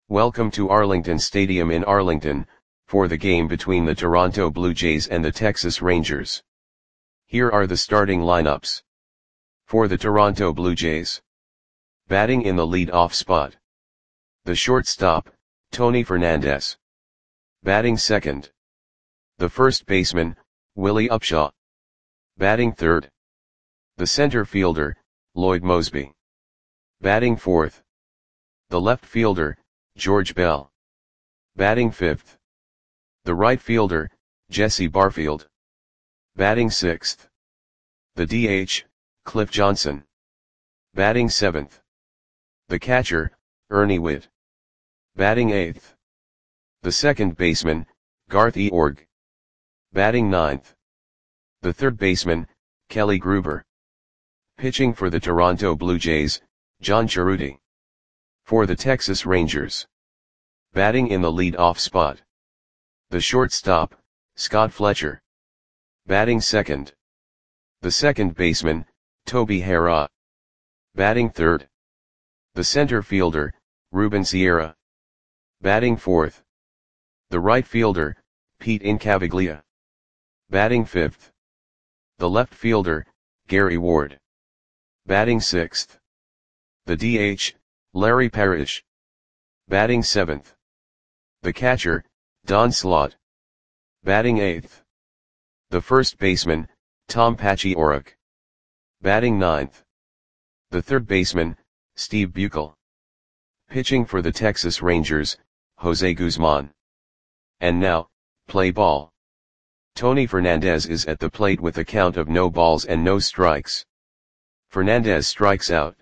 Welcome to Arlington Stadium in Arlington, for the game between the Toronto Blue Jays and the Texas Rangers. Here are the starting lineups. For the Toronto Blue Jays. Batting in the lead-off spot. The shortstop, Tony Fernandez. Batting second. The first baseman, Willie Upshaw. Batting third. The center fielder, Lloyd Moseby. Batting fourth. The left fielder, George Bell. Batting fifth. The right fielder, Jesse Barfield. Batting sixth. The DH, Cliff Johnson. Batting seventh. The catcher, Ernie Whitt. Batting eighth. The second baseman, Garth Eorg. Batting ninth. The third baseman, Kelly Gruber. Pitching for the Toronto Blue Jays, John Cerruti. For the Texas Rangers. Batting in the lead-off spot. The shortstop, Scott Fletcher. Batting second. The second baseman, Toby Harrah. Batting third. The center fielder, Ruben Sierra. Batting fourth. The right fielder, Pete Incaviglia. Batting fifth. The left fielder, Gary Ward. Batting sixth. The DH, Larry Parrish. Batting seventh. The catcher, Don Slaught. Batting eighth. The first baseman, Tom Paciorek. Batting ninth. The third baseman, Steve Buechel. Pitching for the Texas Rangers, Jose Guzman. And now, play ball. Tony Fernandez is at the plate with a count of no balls and no strikes. Fernandez strikes out.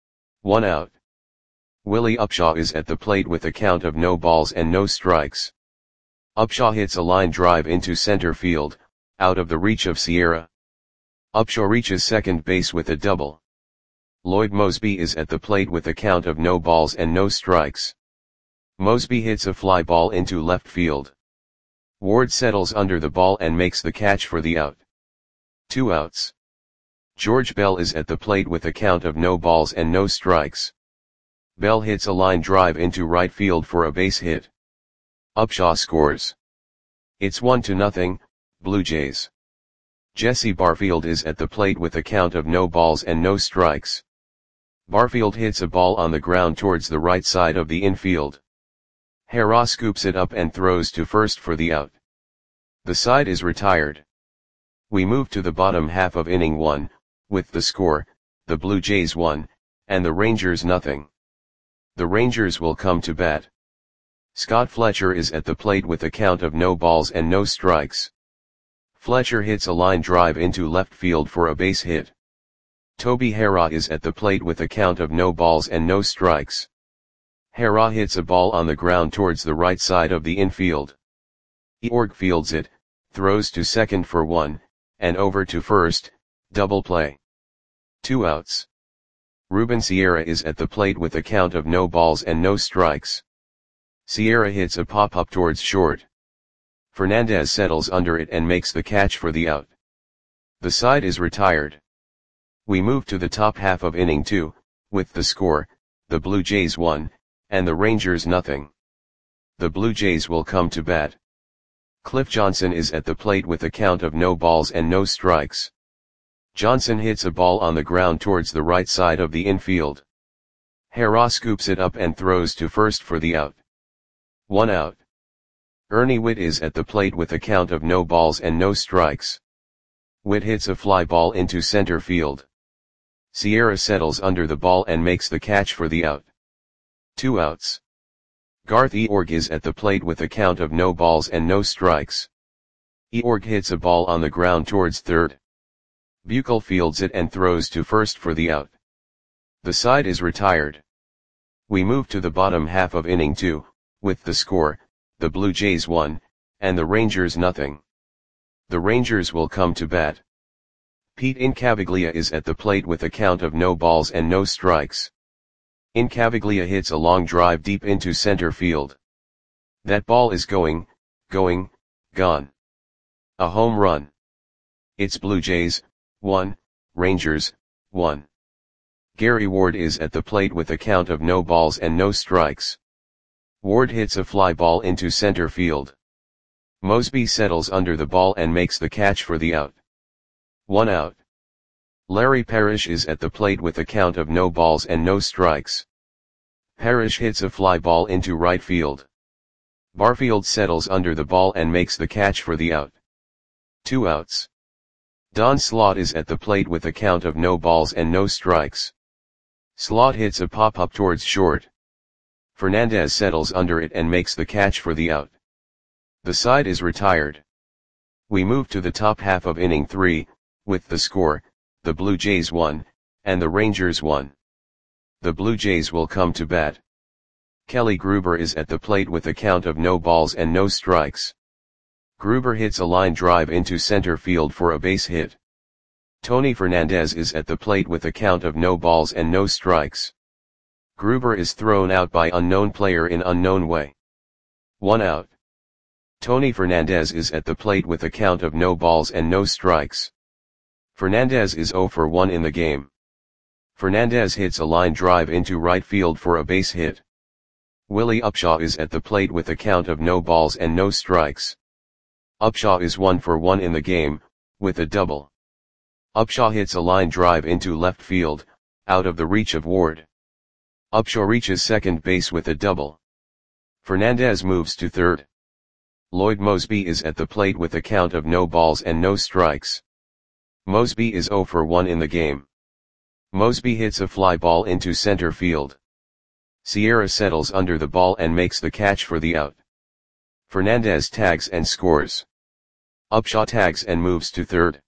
1 out. Willie Upshaw is at the plate with a count of no balls and no strikes. Upshaw hits a line drive into center field, out of the reach of Sierra. Upshaw reaches second base with a double. Lloyd Moseby is at the plate with a count of no balls and no strikes. Moseby hits a fly ball into left field. Ward settles under the ball and makes the catch for the out. 2 outs. George Bell is at the plate with a count of no balls and no strikes. Bell hits a line drive into right field for a base hit. Upshaw scores. It's 1-0, Blue Jays. Jesse Barfield is at the plate with a count of no balls and no strikes. Barfield hits a ball on the ground towards the right side of the infield. Harrah scoops it up and throws to first for the out. The side is retired. We move to the bottom half of inning 1, with the score, the Blue Jays 1, and the Rangers 0. The Rangers will come to bat. Scott Fletcher is at the plate with a count of no balls and no strikes. Fletcher hits a line drive into left field for a base hit. Toby Harrah is at the plate with a count of no balls and no strikes. Harrah hits a ball on the ground towards the right side of the infield. Eorg fields it, throws to second for 1, and over to first, double play. 2 outs. Ruben Sierra is at the plate with a count of no balls and no strikes. Sierra hits a pop-up towards short. Fernandez settles under it and makes the catch for the out. The side is retired. We move to the top half of inning 2, with the score, the Blue Jays 1, and the Rangers 0. The Blue Jays will come to bat. Cliff Johnson is at the plate with a count of no balls and no strikes. Johnson hits a ball on the ground towards the right side of the infield. Harrah scoops it up and throws to first for the out. 1 out. Ernie Whitt is at the plate with a count of no balls and no strikes. Whitt hits a fly ball into center field. Sierra settles under the ball and makes the catch for the out. 2 outs. Garth Eorg is at the plate with a count of no balls and no strikes. Eorg hits a ball on the ground towards third. Buechel fields it and throws to first for the out. The side is retired. We move to the bottom half of inning 2, with the score, the Blue Jays 1, and the Rangers 0. The Rangers will come to bat. Pete Incaviglia is at the plate with a count of no balls and no strikes. Incaviglia hits a long drive deep into center field. That ball is gone. A home run. It's Blue Jays 1, Rangers 1. Gary Ward is at the plate with a count of no balls and no strikes. Ward hits a fly ball into center field. Mosby settles under the ball and makes the catch for the out. 1 out. Larry Parrish is at the plate with a count of no balls and no strikes. Parrish hits a fly ball into right field. Barfield settles under the ball and makes the catch for the out. 2 outs. Don Slaught is at the plate with a count of no balls and no strikes. Slaught hits a pop-up towards short. Fernandez settles under it and makes the catch for the out. The side is retired. We move to the top half of inning 3, with the score, the Blue Jays 1, and the Rangers 1. The Blue Jays will come to bat. Kelly Gruber is at the plate with a count of no balls and no strikes. Gruber hits a line drive into center field for a base hit. Tony Fernandez is at the plate with a count of no balls and no strikes. Gruber is thrown out by unknown player in unknown way. 1 out. Tony Fernandez is at the plate with a count of no balls and no strikes. Fernandez is 0 for 1 in the game. Fernandez hits a line drive into right field for a base hit. Willie Upshaw is at the plate with a count of no balls and no strikes. Upshaw is 1 for 1 in the game, with a double. Upshaw hits a line drive into left field, out of the reach of Ward. Upshaw reaches second base with a double. Fernandez moves to third. Lloyd Mosby is at the plate with a count of no balls and no strikes. Mosby is 0 for 1 in the game. Mosby hits a fly ball into center field. Sierra settles under the ball and makes the catch for the out. Fernandez tags and scores. Upshaw tags and moves to third.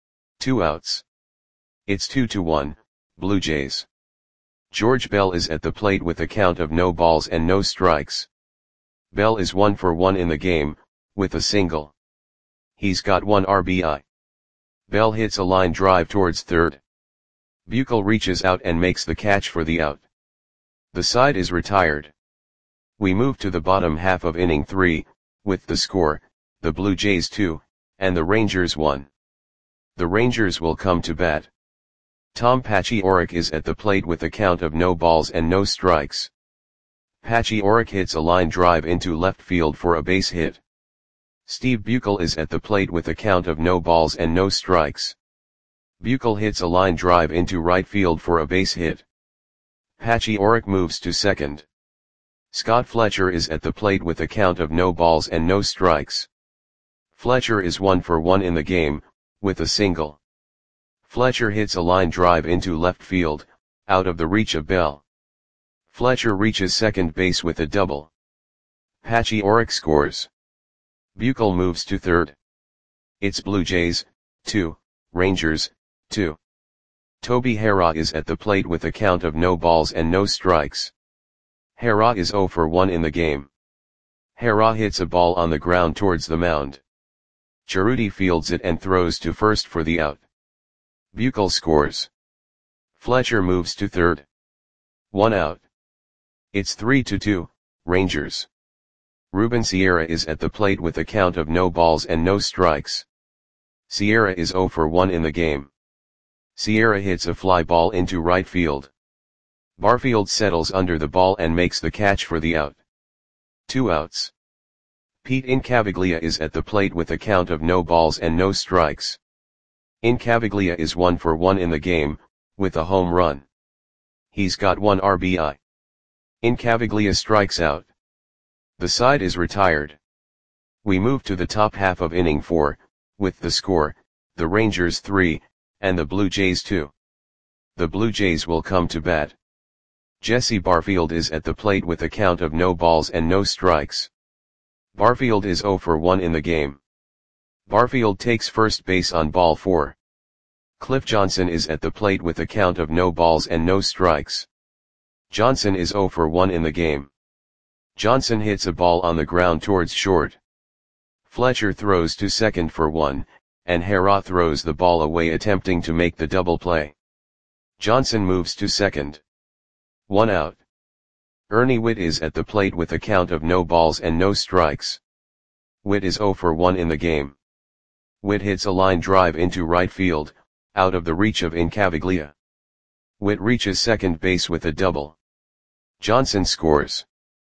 2 outs. It's 2-1, Blue Jays. George Bell is at the plate with a count of no balls and no strikes. Bell is 1 for 1 in the game, with a single. He's got 1 RBI. Bell hits a line drive towards third. Buechel reaches out and makes the catch for the out. The side is retired. We move to the bottom half of inning 3, with the score, the Blue Jays 2, and the Rangers 1. The Rangers will come to bat. Tom Paciorek is at the plate with a count of no balls and no strikes. Paciorek hits a line drive into left field for a base hit. Steve Buechel is at the plate with a count of no balls and no strikes. Buechel hits a line drive into right field for a base hit. Paciorek moves to second. Scott Fletcher is at the plate with a count of no balls and no strikes. Fletcher is 1 for 1 in the game, with a single. Fletcher hits a line drive into left field, out of the reach of Bell. Fletcher reaches second base with a double. Paciorek scores. Buechel moves to third. It's Blue Jays, 2, Rangers, 2. Toby Harrah is at the plate with a count of no balls and no strikes. Harrah is 0 for 1 in the game. Harrah hits a ball on the ground towards the mound. Cerruti fields it and throws to first for the out. Buechel scores. Fletcher moves to third. 1 out. It's 3-2, Rangers. Ruben Sierra is at the plate with a count of no balls and no strikes. Sierra is 0 for 1 in the game. Sierra hits a fly ball into right field. Barfield settles under the ball and makes the catch for the out. 2 outs. Pete Incaviglia is at the plate with a count of no balls and no strikes. Incaviglia is 1 for 1 in the game, with a home run. He's got 1 RBI. Incaviglia strikes out. The side is retired. We move to the top half of inning 4, with the score, the Rangers 3, and the Blue Jays 2. The Blue Jays will come to bat. Jesse Barfield is at the plate with a count of no balls and no strikes. Barfield is 0 for 1 in the game. Barfield takes first base on ball 4. Cliff Johnson is at the plate with a count of no balls and no strikes. Johnson is 0 for 1 in the game. Johnson hits a ball on the ground towards short. Fletcher throws to second for 1, and Harrah throws the ball away attempting to make the double play. Johnson moves to second. 1 out. Ernie Whitt is at the plate with a count of no balls and no strikes. Whitt is 0 for 1 in the game. Whitt hits a line drive into right field, out of the reach of Incaviglia. Whitt reaches second base with a double. Johnson scores.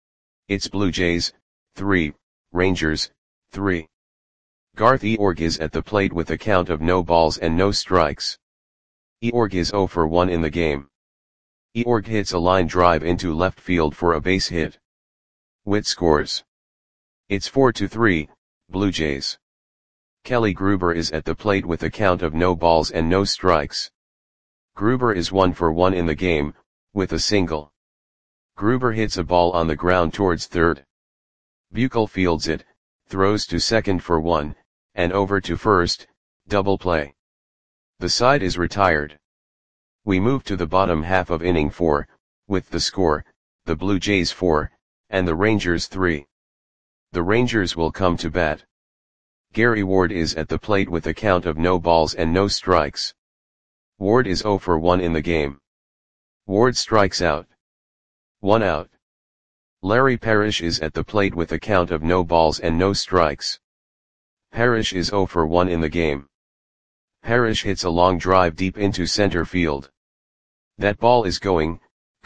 It's Blue Jays, 3, Rangers, 3. Garth Eorg is at the plate with a count of no balls and no strikes. Eorg is 0 for 1 in the game. Eorg hits a line drive into left field for a base hit. Witt scores. It's 4-3, Blue Jays. Kelly Gruber is at the plate with a count of no balls and no strikes. Gruber is 1 for 1 in the game, with a single. Gruber hits a ball on the ground towards third. Buechel fields it, throws to second for 1, and over to first, double play. The side is retired. We move to the bottom half of inning 4, with the score, the Blue Jays 4, and the Rangers 3. The Rangers will come to bat. Gary Ward is at the plate with a count of no balls and no strikes. Ward is 0 for 1 in the game. Ward strikes out. 1 out. Larry Parrish is at the plate with a count of no balls and no strikes. Parrish is 0 for 1 in the game. Parrish hits a long drive deep into center field. That ball is going,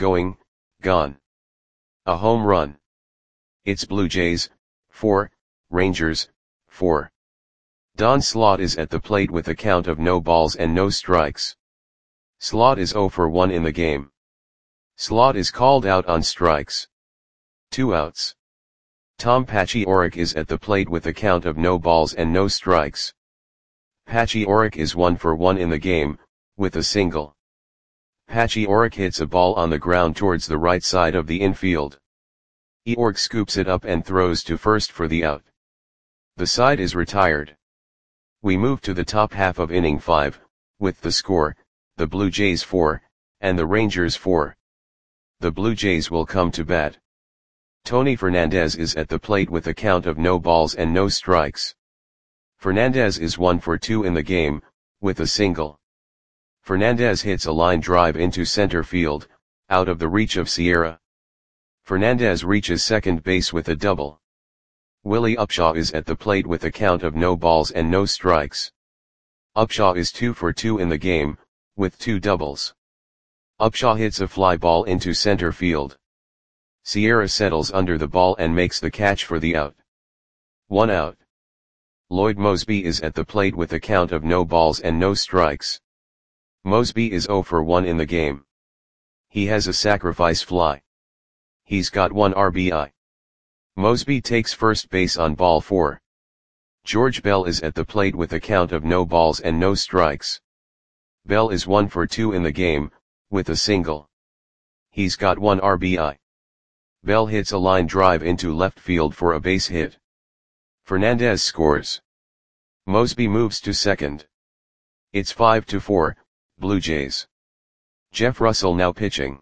gone. A home run. It's Blue Jays, 4, Rangers, 4. Don Slaught is at the plate with a count of no balls and no strikes. Slaught is 0 for 1 in the game. Slaught is called out on strikes. 2 outs. Tom Paciorek is at the plate with a count of no balls and no strikes. Paciorek is 1 for 1 in the game, with a single. Paciorek hits a ball on the ground towards the right side of the infield. Eorg scoops it up and throws to first for the out. The side is retired. We move to the top half of inning 5, with the score, the Blue Jays 4, and the Rangers 4. The Blue Jays will come to bat. Tony Fernandez is at the plate with a count of no balls and no strikes. Fernandez is 1 for 2 in the game, with a single. Fernandez hits a line drive into center field, out of the reach of Sierra. Fernandez reaches second base with a double. Willie Upshaw is at the plate with a count of no balls and no strikes. Upshaw is 2 for 2 in the game, with 2 doubles. Upshaw hits a fly ball into center field. Sierra settles under the ball and makes the catch for the out. 1 out. Lloyd Moseby is at the plate with a count of no balls and no strikes. Moseby is 0 for 1 in the game. He has a sacrifice fly. He's got 1 RBI. Moseby takes first base on ball 4. George Bell is at the plate with a count of no balls and no strikes. Bell is 1 for 2 in the game, with a single. He's got 1 RBI. Bell hits a line drive into left field for a base hit. Fernandez scores. Moseby moves to second. It's 5-4, Blue Jays. Jeff Russell now pitching.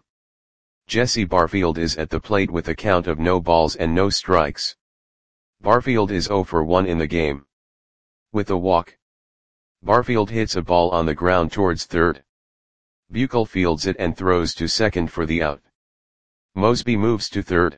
Jesse Barfield is at the plate with a count of no balls and no strikes. Barfield is 0 for 1 in the game. With a walk. Barfield hits a ball on the ground towards third. Buechel fields it and throws to second for the out. Moseby moves to third.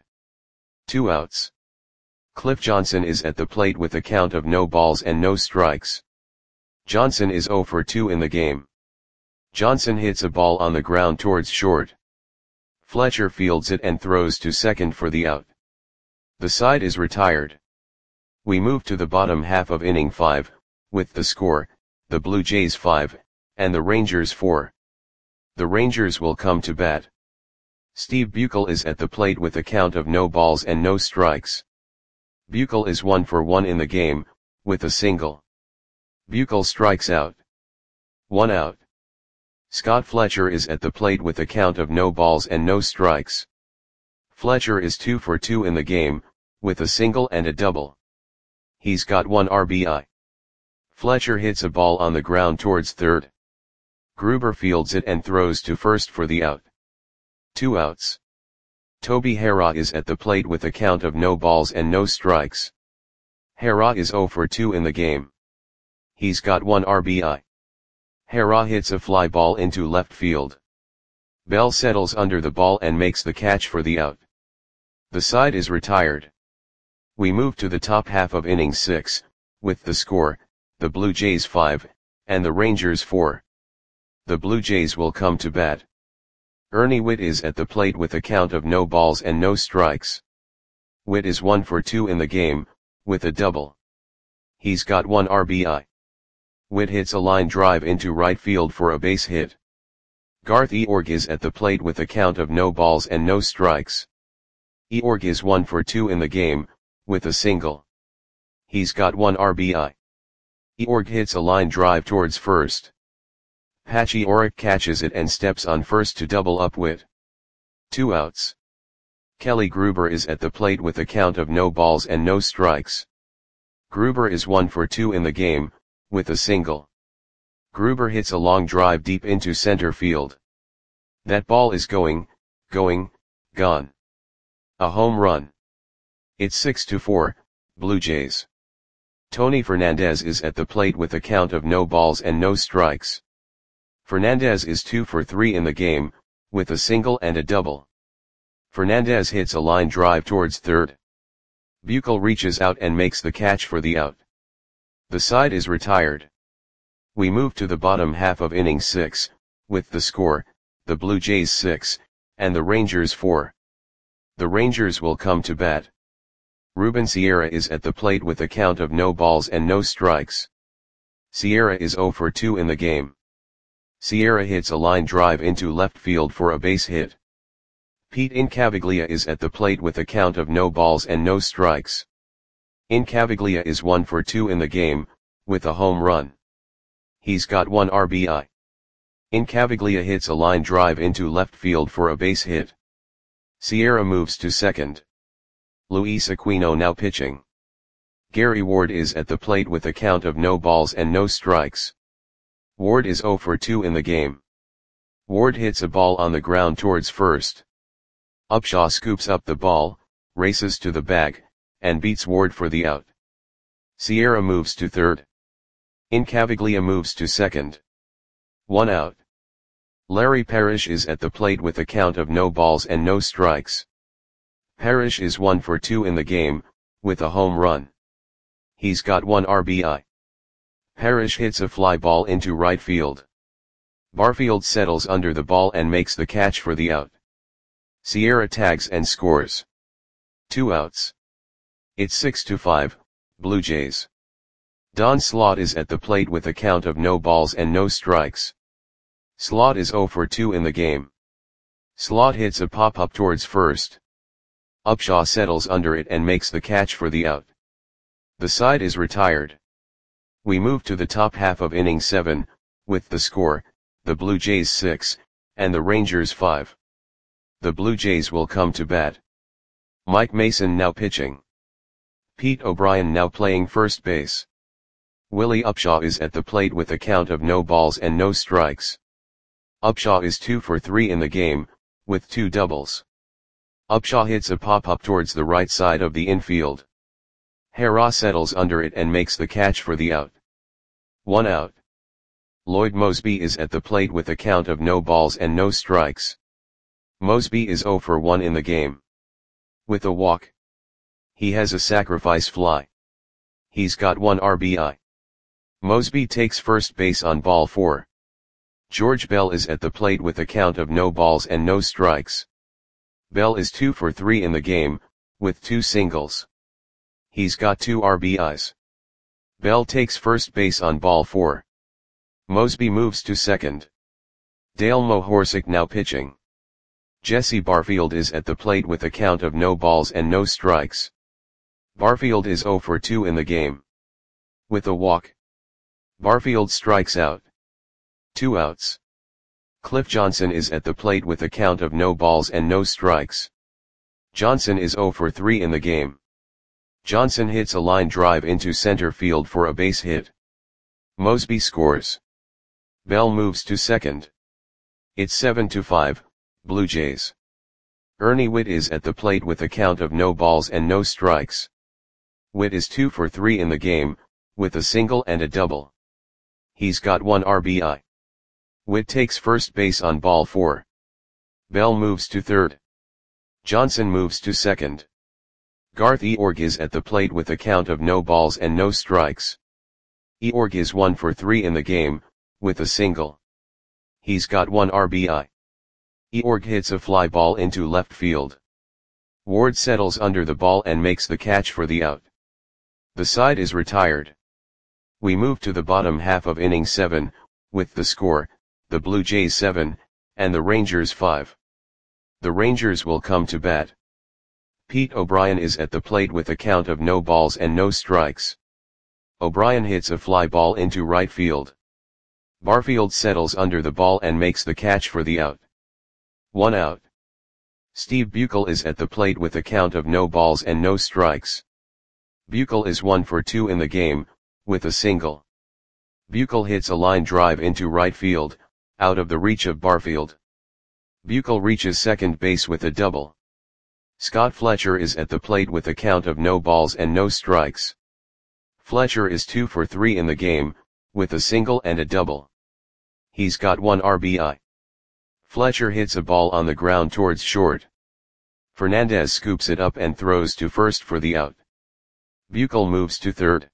2 outs. Cliff Johnson is at the plate with a count of no balls and no strikes. Johnson is 0 for 2 in the game. Johnson hits a ball on the ground towards short. Fletcher fields it and throws to second for the out. The side is retired. We move to the bottom half of inning 5, with the score, the Blue Jays 5, and the Rangers 4. The Rangers will come to bat. Steve Buechel is at the plate with a count of no balls and no strikes. Buechel is 1 for 1 in the game, with a single. Buechel strikes out. 1 out. Scott Fletcher is at the plate with a count of no balls and no strikes. Fletcher is 2 for 2 in the game, with a single and a double. He's got 1 RBI. Fletcher hits a ball on the ground towards third. Gruber fields it and throws to first for the out. 2 outs. Toby Harrah is at the plate with a count of no balls and no strikes. Harrah is 0 for 2 in the game. He's got 1 RBI. Harrah hits a fly ball into left field. Bell settles under the ball and makes the catch for the out. The side is retired. We move to the top half of inning 6, with the score, the Blue Jays 5, and the Rangers 4. The Blue Jays will come to bat. Ernie Whitt is at the plate with a count of no balls and no strikes. Witt is 1 for 2 in the game, with a double. He's got 1 RBI. Witt hits a line drive into right field for a base hit. Garth Eorg is at the plate with a count of no balls and no strikes. Eorg is 1 for 2 in the game, with a single. He's got 1 RBI. Eorg hits a line drive towards first. Patchy Oric catches it and steps on first to double up Witt. 2 outs. Kelly Gruber is at the plate with a count of no balls and no strikes. Gruber is 1 for 2 in the game, with a single. Gruber hits a long drive deep into center field. That ball is gone. A home run. It's 6-4, Blue Jays. Tony Fernandez is at the plate with a count of no balls and no strikes. Fernandez is 2 for 3 in the game, with a single and a double. Fernandez hits a line drive towards third. Buechel reaches out and makes the catch for the out. The side is retired. We move to the bottom half of inning 6, with the score, the Blue Jays 6, and the Rangers 4. The Rangers will come to bat. Ruben Sierra is at the plate with a count of no balls and no strikes. Sierra is 0 for 2 in the game. Sierra hits a line drive into left field for a base hit. Pete Incaviglia is at the plate with a count of no balls and no strikes. Incaviglia is 1 for 2 in the game, with a home run. He's got 1 RBI. Incaviglia hits a line drive into left field for a base hit. Sierra moves to second. Luis Aquino now pitching. Gary Ward is at the plate with a count of no balls and no strikes. Ward is 0 for 2 in the game. Ward hits a ball on the ground towards first. Upshaw scoops up the ball, races to the bag, and beats Ward for the out. Sierra moves to third. Incaviglia moves to second. 1 out. Larry Parrish is at the plate with a count of no balls and no strikes. Parrish is 1 for 2 in the game, with a home run. He's got 1 RBI. Parrish hits a fly ball into right field. Barfield settles under the ball and makes the catch for the out. Sierra tags and scores. 2 outs. It's 6-5, Blue Jays. Don Slaught is at the plate with a count of no balls and no strikes. Slaught is 0 for 2 in the game. Slaught hits a pop-up towards first. Upshaw settles under it and makes the catch for the out. The side is retired. We move to the top half of inning 7, with the score, the Blue Jays 6, and the Rangers 5. The Blue Jays will come to bat. Mike Mason now pitching. Pete O'Brien now playing first base. Willie Upshaw is at the plate with a count of no balls and no strikes. Upshaw is 2 for 3 in the game, with 2 doubles. Upshaw hits a pop-up towards the right side of the infield. Hera settles under it and makes the catch for the out. 1 out. Lloyd Moseby is at the plate with a count of no balls and no strikes. Moseby is 0 for 1 in the game. With a walk. He has a sacrifice fly. He's got 1 RBI. Moseby takes first base on ball 4. George Bell is at the plate with a count of no balls and no strikes. Bell is 2 for 3 in the game, with 2 singles. He's got 2 RBIs. Bell takes first base on ball 4. Moseby moves to second. Dale Mohorsic now pitching. Jesse Barfield is at the plate with a count of no balls and no strikes. Barfield is 0 for 2 in the game. With a walk. Barfield strikes out. 2 outs. Cliff Johnson is at the plate with a count of no balls and no strikes. Johnson is 0 for 3 in the game. Johnson hits a line drive into center field for a base hit. Moseby scores. Bell moves to second. It's 7-5, Blue Jays. Ernie Witt is at the plate with a count of no balls and no strikes. Witt is 2 for 3 in the game, with a single and a double. He's got 1 RBI. Witt takes first base on ball 4. Bell moves to third. Johnson moves to second. Garth Eorg is at the plate with a count of no balls and no strikes. Eorg is 1 for 3 in the game, with a single. He's got 1 RBI. Eorg hits a fly ball into left field. Ward settles under the ball and makes the catch for the out. The side is retired. We move to the bottom half of inning 7, with the score, the Blue Jays 7, and the Rangers 5. The Rangers will come to bat. Pete O'Brien is at the plate with a count of no balls and no strikes. O'Brien hits a fly ball into right field. Barfield settles under the ball and makes the catch for the out. 1 out. Steve Buechele is at the plate with a count of no balls and no strikes. Buechele is 1 for 2 in the game, with a single. Buechele hits a line drive into right field, out of the reach of Barfield. Buechele reaches second base with a double. Scott Fletcher is at the plate with a count of no balls and no strikes. Fletcher is 2 for 3 in the game, with a single and a double. He's got 1 RBI. Fletcher hits a ball on the ground towards short. Fernandez scoops it up and throws to first for the out. Buechele moves to third.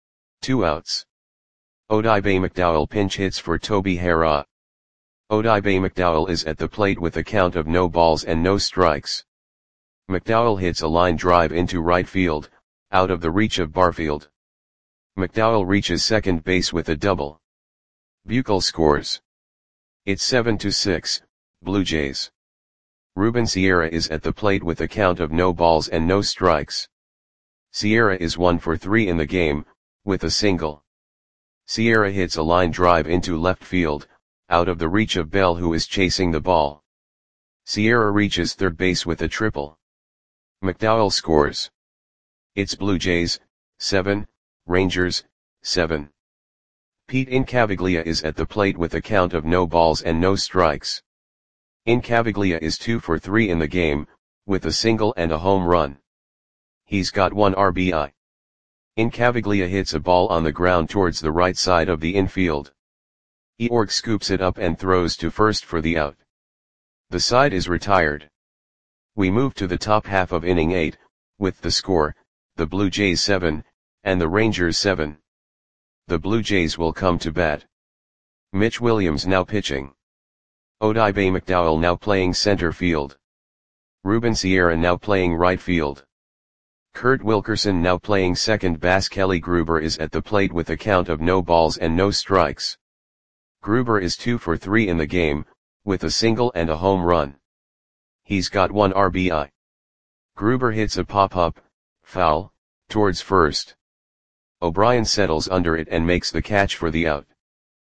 2 outs. Odibe McDowell pinch hits for Toby Harrah. Odibe McDowell is at the plate with a count of no balls and no strikes. McDowell hits a line drive into right field, out of the reach of Barfield. McDowell reaches second base with a double. Buechele scores. It's 7-6, Blue Jays. Ruben Sierra is at the plate with a count of no balls and no strikes. Sierra is 1 for 3 in the game, with a single. Sierra hits a line drive into left field, out of the reach of Bell who is chasing the ball. Sierra reaches third base with a triple. McDowell scores. It's Blue Jays, 7, Rangers, 7. Pete Incaviglia is at the plate with a count of no balls and no strikes. Incaviglia is 2 for 3 in the game, with a single and a home run. He's got 1 RBI. Incaviglia hits a ball on the ground towards the right side of the infield. Eorg scoops it up and throws to first for the out. The side is retired. We move to the top half of inning 8, with the score, the Blue Jays 7, and the Rangers 7. The Blue Jays will come to bat. Mitch Williams now pitching. Odibe McDowell now playing center field. Ruben Sierra now playing right field. Kurt Wilkerson now playing second base. Kelly Gruber is at the plate with a count of no balls and no strikes. Gruber is 2 for 3 in the game, with a single and a home run. He's got 1 RBI. Gruber hits a pop-up, foul, towards first. O'Brien settles under it and makes the catch for the out.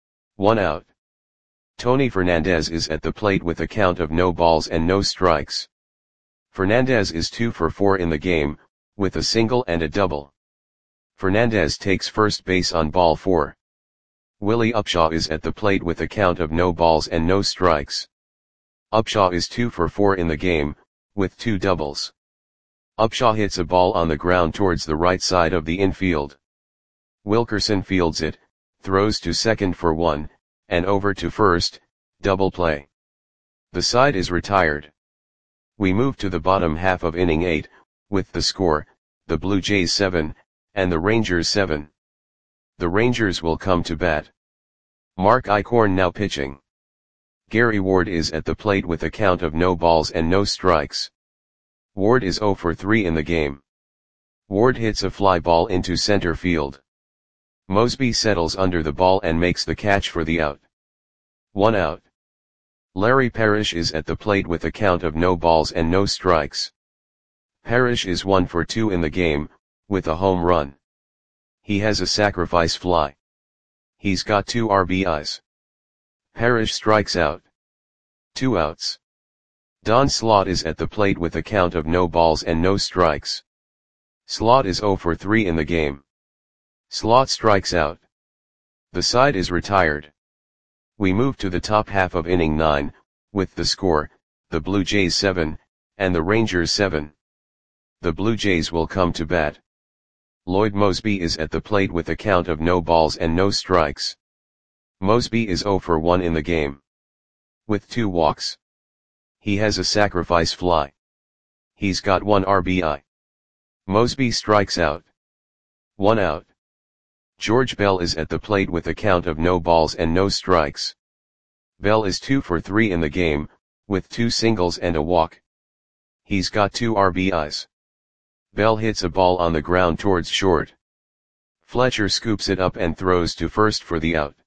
1 out. Tony Fernandez is at the plate with a count of no balls and no strikes. Fernandez is 2 for 4 in the game, with a single and a double. Fernandez takes first base on ball 4. Willie Upshaw is at the plate with a count of no balls and no strikes. Upshaw is 2 for 4 in the game, with 2 doubles. Upshaw hits a ball on the ground towards the right side of the infield. Wilkerson fields it, throws to second for 1, and over to first, double play. The side is retired. We move to the bottom half of inning 8, with the score, the Blue Jays 7, and the Rangers 7. The Rangers will come to bat. Mark Eichhorn now pitching. Gary Ward is at the plate with a count of no balls and no strikes. Ward is 0 for 3 in the game. Ward hits a fly ball into center field. Mosby settles under the ball and makes the catch for the out. 1 out. Larry Parrish is at the plate with a count of no balls and no strikes. Parrish is 1 for 2 in the game, with a home run. He has a sacrifice fly. He's got 2 RBIs. Parrish strikes out. 2 outs. Don Slaught is at the plate with a count of no balls and no strikes. Slaught is 0 for 3 in the game. Slaught strikes out. The side is retired. We move to the top half of inning 9, with the score, the Blue Jays 7, and the Rangers 7. The Blue Jays will come to bat. Lloyd Mosby is at the plate with a count of no balls and no strikes. Mosby is 0 for 1 in the game. With 2 walks. He has a sacrifice fly. He's got 1 RBI. Mosby strikes out. 1 out. George Bell is at the plate with a count of no balls and no strikes. Bell is 2 for 3 in the game, with 2 singles and a walk. He's got 2 RBIs. Bell hits a ball on the ground towards short. Fletcher scoops it up and throws to first for the out.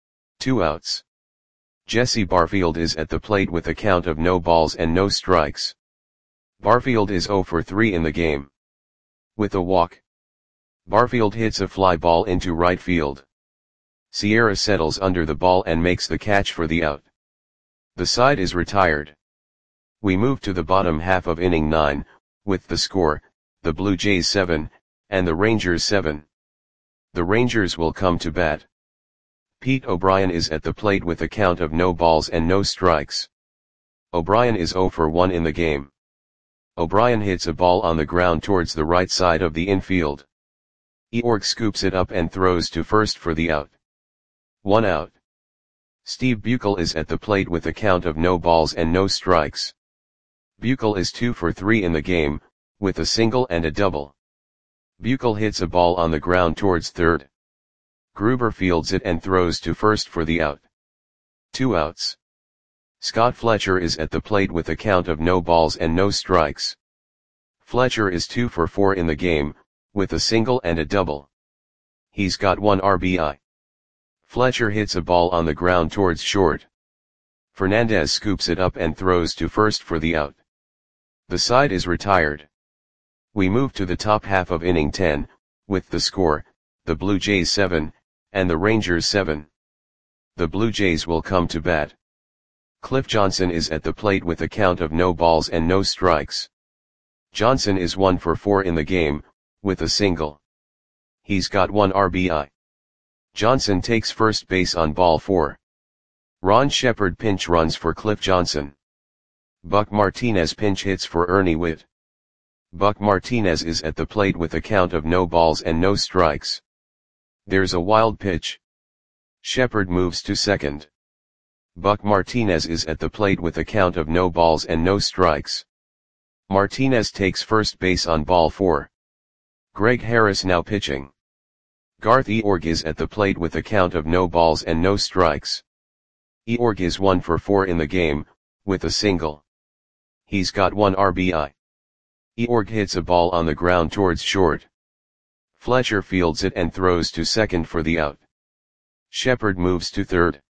2 outs. Jesse Barfield is at the plate with a count of no balls and no strikes. Barfield is 0 for 3 in the game. With a walk, Barfield hits a fly ball into right field. Sierra settles under the ball and makes the catch for the out. The side is retired. We move to the bottom half of inning 9, with the score, the Blue Jays 7, and the Rangers 7. The Rangers will come to bat. Pete O'Brien is at the plate with a count of no balls and no strikes. O'Brien is 0 for 1 in the game. O'Brien hits a ball on the ground towards the right side of the infield. Eorg scoops it up and throws to first for the out. 1 out. Steve Buechel is at the plate with a count of no balls and no strikes. Buechel is 2 for 3 in the game, with a single and a double. Buechel hits a ball on the ground towards third. Gruber fields it and throws to first for the out. 2 outs. Scott Fletcher is at the plate with a count of no balls and no strikes. Fletcher is 2 for 4 in the game, with a single and a double. He's got 1 RBI. Fletcher hits a ball on the ground towards short. Fernandez scoops it up and throws to first for the out. The side is retired. We move to the top half of inning 10, with the score, the Blue Jays 7, and the Rangers 7. The Blue Jays will come to bat. Cliff Johnson is at the plate with a count of no balls and no strikes. Johnson is 1 for 4 in the game, with a single. He's got 1 RBI. Johnson takes first base on ball 4. Ron Shepard pinch runs for Cliff Johnson. Buck Martinez pinch hits for Ernie Whitt. Buck Martinez is at the plate with a count of no balls and no strikes. There's a wild pitch. Shepard moves to second. Buck Martinez is at the plate with a count of no balls and no strikes. Martinez takes first base on ball 4. Greg Harris now pitching. Garth Eorg is at the plate with a count of no balls and no strikes. Eorg is 1 for 4 in the game, with a single. He's got 1 RBI. Eorg hits a ball on the ground towards short. Fletcher fields it and throws to second for the out. Shepard moves to third.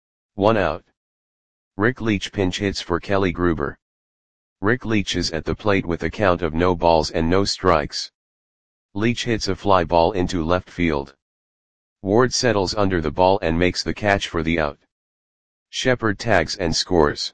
1 out. Rick Leach pinch hits for Kelly Gruber. Rick Leach is at the plate with a count of no balls and no strikes. Leach hits a fly ball into left field. Ward settles under the ball and makes the catch for the out. Shepard tags and scores.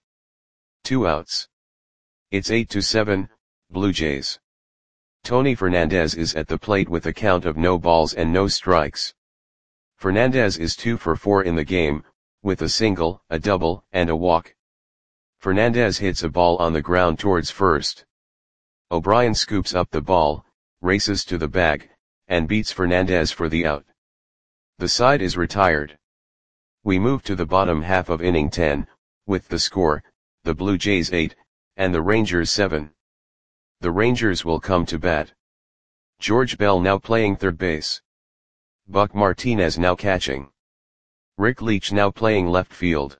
2 outs. It's 8-7, Blue Jays. Tony Fernandez is at the plate with a count of no balls and no strikes. Fernandez is 2 for 4 in the game, with a single, a double, and a walk. Fernandez hits a ball on the ground towards first. O'Brien scoops up the ball, races to the bag, and beats Fernandez for the out. The side is retired. We move to the bottom half of inning 10, with the score, the Blue Jays 8, and the Rangers 7. The Rangers will come to bat. George Bell now playing third base. Buck Martinez now catching. Rick Leach now playing left field.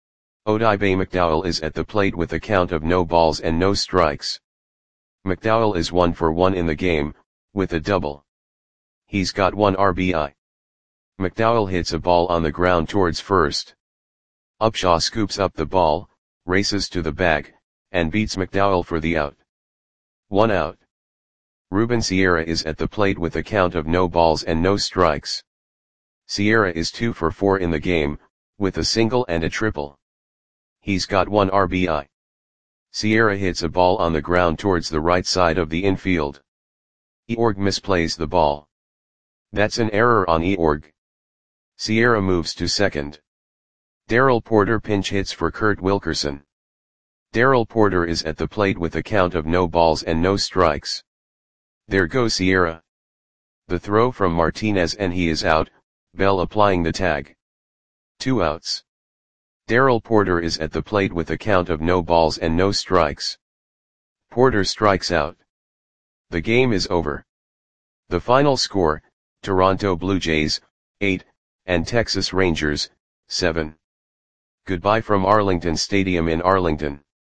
Odibe McDowell is at the plate with a count of no balls and no strikes. McDowell is 1 for 1 in the game, with a double. He's got 1 RBI. McDowell hits a ball on the ground towards first. Upshaw scoops up the ball, races to the bag, and beats McDowell for the out. 1 out. Ruben Sierra is at the plate with a count of no balls and no strikes. Sierra is 2 for 4 in the game, with a single and a triple. He's got 1 RBI. Sierra hits a ball on the ground towards the right side of the infield. Eorg misplays the ball. That's an error on Eorg. Sierra moves to second. Darrell Porter pinch hits for Kurt Wilkerson. Darrell Porter is at the plate with a count of no balls and no strikes. There goes Sierra. The throw from Martinez and he is out, Bell applying the tag. 2 outs. Darrell Porter is at the plate with a count of no balls and no strikes. Porter strikes out. The game is over. The final score, Toronto Blue Jays, 8, and Texas Rangers, 7. Goodbye from Arlington Stadium in Arlington.